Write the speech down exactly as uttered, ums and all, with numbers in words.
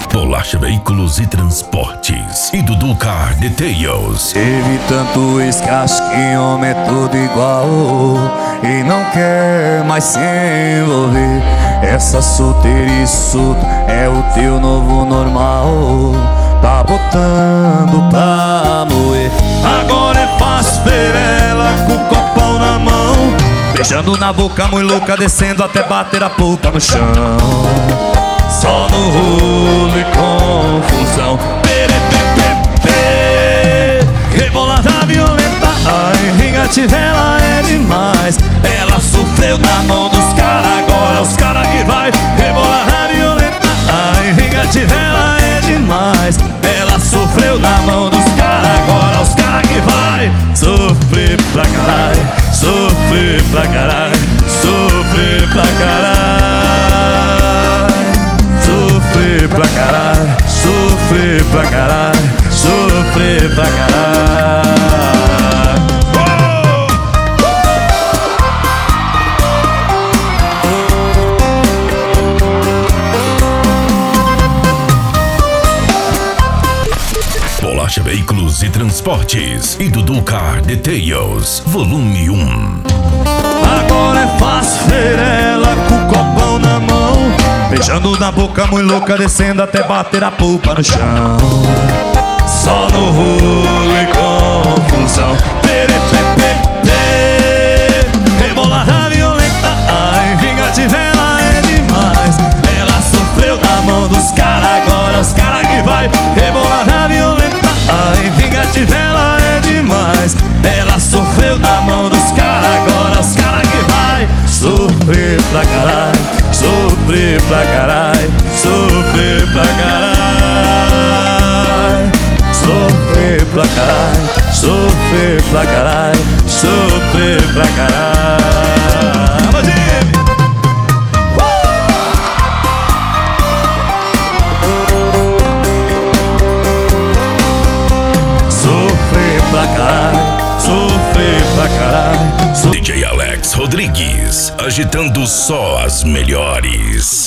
Bolacha Veículos e Transportes e Dudu Car Details. Teve tanto escasso que homem é tudo igual e não quer mais se envolver. Essa solteirice solto é o teu novo normal. Tá botando pra moer. Agora é fácil ver ela com o copão na mão, beijando na boca muito louca, descendo até bater a polpa no chão. Só no rolo e confusão. Rebolada violenta, ai, Rigativela é demais. Ela sofreu na mão dos caras, agora os caras que vai. Rebolada violenta, ai, Rigativela é demais. Ela sofreu na mão dos caras, agora os caras que vai. Sofrer pra caralho, sofrer pra caralho, sofrer pra caralho, sofrer pra caralho, sofrer pra caralho, sofrer pra caralho. Bolacha Veículos e Transportes e Dudu Car Details, volume um. Agora é fácil ver ela com o copão na mão, beijando na boca muito louca, descendo até bater a polpa no chão. Só no rolo e confusão. Rebolada violenta, ai, Rigativela é demais. Ela sofreu na mão dos caras, agora os caras que vai. Rebolada violenta, ai, Rigativela é demais. Ela sofreu na mão dos caras, agora os caras que vai. Sofrer pra caralho, sofrer pra caralho, sofrer pra caralho, sofrer pra caralho, sofrer pra caralho, sofrer pra caralho. Vamos, Jimmy! Sofrer pra caralho, sofrer pra caralho. D J Alex Rodrigues, agitando só as melhores.